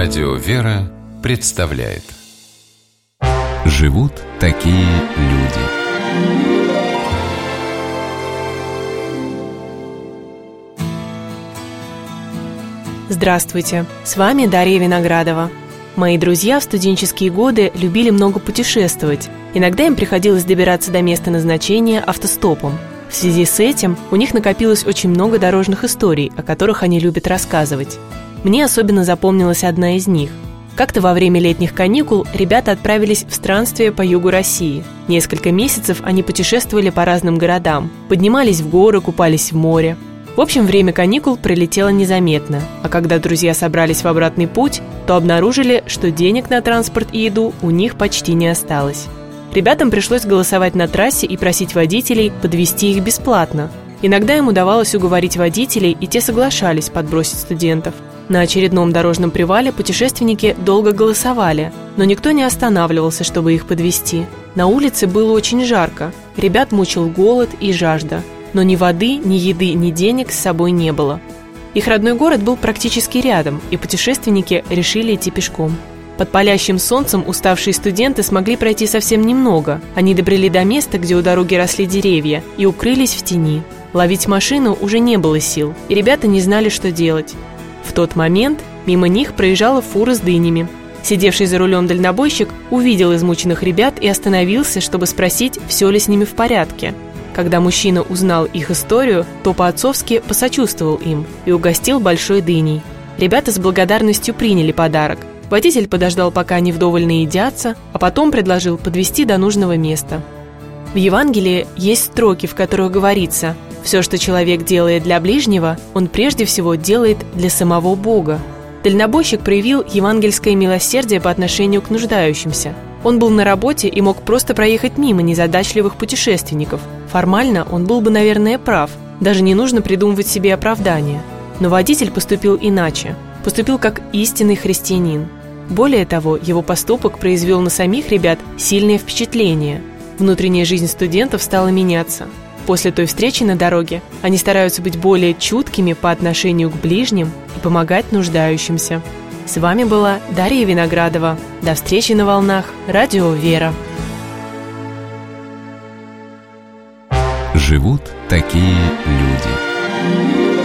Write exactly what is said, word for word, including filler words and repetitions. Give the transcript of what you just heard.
Радио «Вера» представляет «Живут такие люди». Здравствуйте, с вами Дарья Виноградова. Мои друзья в студенческие годы любили много путешествовать. Иногда им приходилось добираться до места назначения автостопом. В связи с этим у них накопилось очень много дорожных историй, о которых они любят рассказывать. Мне особенно запомнилась одна из них. Как-то во время летних каникул ребята отправились в странствие по югу России. Несколько месяцев они путешествовали по разным городам, поднимались в горы, купались в море. В общем, время каникул пролетело незаметно, а когда друзья собрались в обратный путь, то обнаружили, что денег на транспорт и еду у них почти не осталось. Ребятам пришлось голосовать на трассе и просить водителей подвезти их бесплатно. Иногда им удавалось уговорить водителей, и те соглашались подбросить студентов. На очередном дорожном привале путешественники долго голосовали, но никто не останавливался, чтобы их подвезти. На улице было очень жарко, ребят мучил голод и жажда. Но ни воды, ни еды, ни денег с собой не было. Их родной город был практически рядом, и путешественники решили идти пешком. Под палящим солнцем уставшие студенты смогли пройти совсем немного. Они добрели до места, где у дороги росли деревья, и укрылись в тени. Ловить машину уже не было сил, и ребята не знали, что делать. В тот момент мимо них проезжала фура с дынями. Сидевший за рулем дальнобойщик увидел измученных ребят и остановился, чтобы спросить, все ли с ними в порядке. Когда мужчина узнал их историю, то по-отцовски посочувствовал им и угостил большой дыней. Ребята с благодарностью приняли подарок. Водитель подождал, пока они вдоволь наедятся, а потом предложил подвезти до нужного места. В Евангелии есть строки, в которых говорится: «Все, что человек делает для ближнего, он прежде всего делает для самого Бога». Дальнобойщик проявил евангельское милосердие по отношению к нуждающимся. Он был на работе и мог просто проехать мимо незадачливых путешественников. Формально он был бы, наверное, прав. Даже не нужно придумывать себе оправдания. Но водитель поступил иначе. Поступил как истинный христианин. Более того, его поступок произвел на самих ребят сильное впечатление. Внутренняя жизнь студентов стала меняться. После той встречи на дороге они стараются быть более чуткими по отношению к ближним и помогать нуждающимся. С вами была Дарья Виноградова. До встречи на волнах Радио «Вера». Живут такие люди.